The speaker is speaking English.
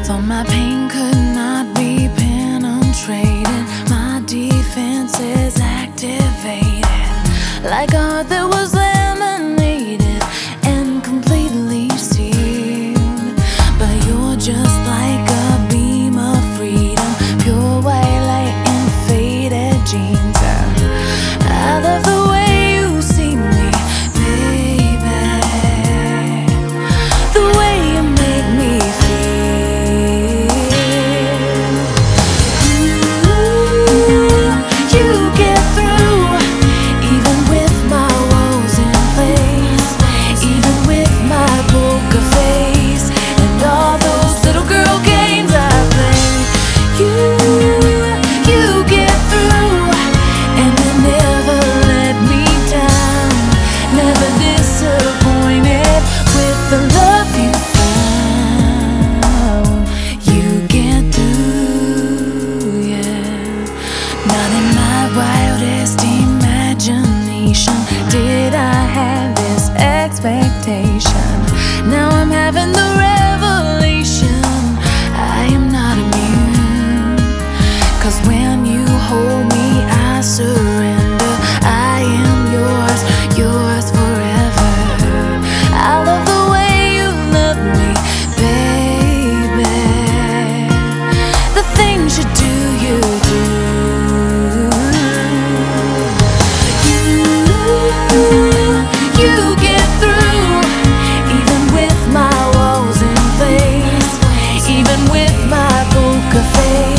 Thought my pain could not be penetrated. My defense is activated, like a heart that was laminated and completely sealed. But you're just like a beam of freedom, pure white light in faded jeans. I love the way you see me, baby, the way you make me feel. You get through, even with my woes in place, even with my poker face and all those little girl games I play. You get through, and you never let me down, never disappointed with the love you found. You get through, yeah. Not in my wildest imagination did I have this expectation. Now I'm having the revelation I am not immune. 'Cause when you hold me, I surrender. I am yours, yours forever. I love the way you love me, baby. The things you do, you do. You get through, even with my woes in place, even with my poker face.